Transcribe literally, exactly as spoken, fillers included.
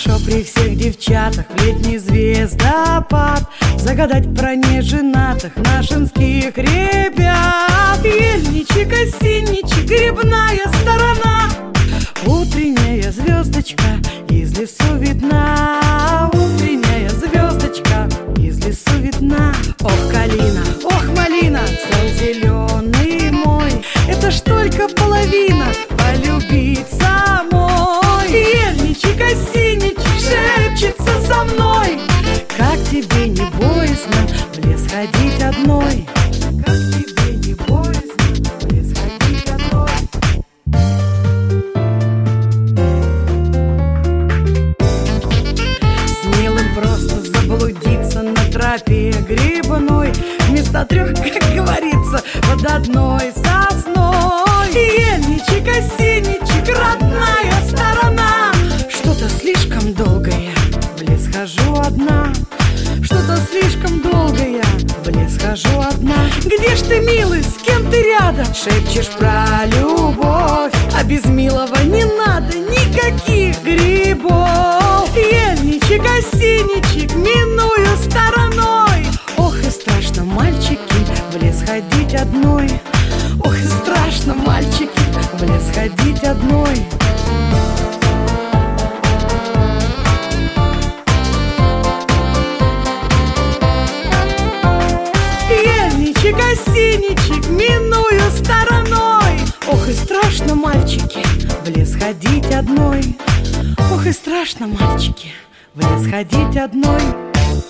хорошо при всех девчатах в летний звездопад загадать про неженатых нашинских ребят. Ельничек, осенничек, грибная сторона, утренняя звездочка из лесу видна. Утренняя звездочка из лесу видна. Ох, калина, ох, малина, цвет зеленый мой, это ж только половина полюбить самой. Ельничек, осенничек шепчется со мной, как тебе не боязно в лес ходить одной? Как тебе не боязно в лес ходить одной? Смелым просто заблудиться на тропе грибной, вместо трех, как говорится, под одной сосной. Ельничек, осенничек, родная сторона, что-то слишком долгое, в лес хожу одна. Что-то слишком долгое, в лес хожу одна. Где ж ты, милый, с кем ты рядом? Шепчешь про любовь, а без милого не надо никаких грибов. Ельничек, осенничек, миную стороной. Ох, и страшно, мальчики, в лес ходить одной. Ох, и страшно, мальчики, в лес ходить одной. Ельничек, осенничек, миную стороной. Ох, и страшно, мальчики, в лес ходить одной. Ох, и страшно, мальчики, в лес ходить одной.